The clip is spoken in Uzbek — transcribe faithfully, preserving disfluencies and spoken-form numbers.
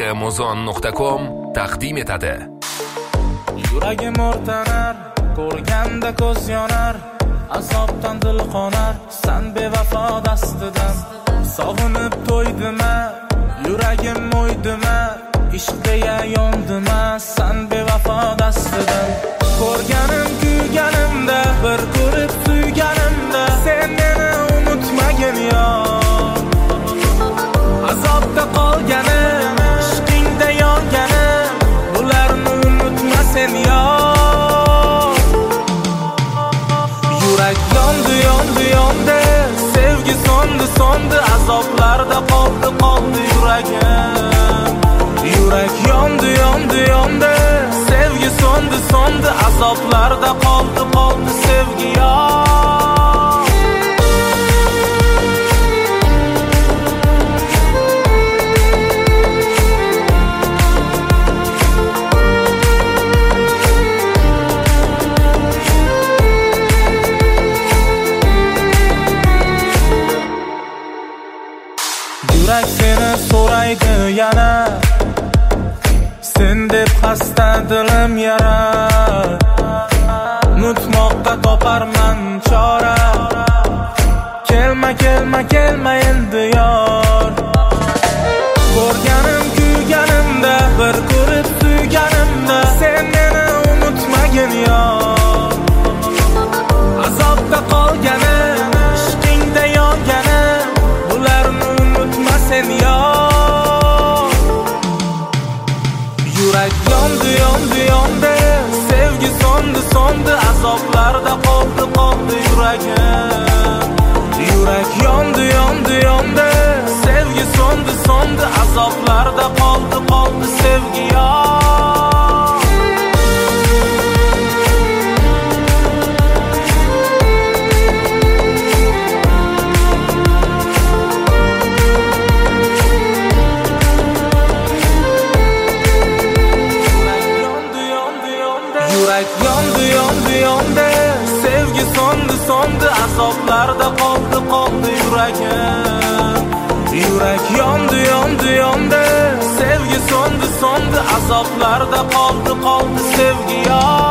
muzon nuqta com taqdim etadi. Yuragim o'rtanar, ko'rganda ko'z yonar, azobdan dil qonar, san bevafo dastidan. Sog'inib to'ydima, yuragim o'ydima, ishq deya yondima, san bevafo dastidan. Ko'rganim kuyganimda, bir ko'rib suyganimda, sen meni unutmagin yo. Azobda qolganim, ishqingda yonganim, bularni unutma sen yo. Yurak yondi, yondi, yondi, sevgi so'ndi, so'ndi, azoblarda qoldi, qoldi yuragim. Yurak yondi, yondi, yondi, sevgi so'ndi, so'ndi, azoblarda qoldi, qoldi sevgi yo. Yurak seni so'raydi yana, sen deb xasta dilim yara. Unutmoqqa toparman chora, kelma, kelma, kelma endi yor. Ko'rganim kuyganimda, bir ko'rib suyganimda, sen meni unutmagin yor. Azobda qolganim, ishqingda yonganim, bularni unutma sen yor. Yurak yondi, yondi, yondi, sevgi so'ndi, so'ndi, azoblarda qoldi, qoldi yuragim. Yurak yondi, yondi, yondi, sevgi so'ndi, so'ndi, azoblarda qoldi, qoldi sevgi yor. Yurak yondi, yondi, yondi, sevgi so'ndi, so'ndi, azoblarda qoldi, qoldi yuragim. Yurak yondi, yondi, yondi, sevgi so'ndi, so'ndi, azoblarda qoldi, qoldi sevgi yo.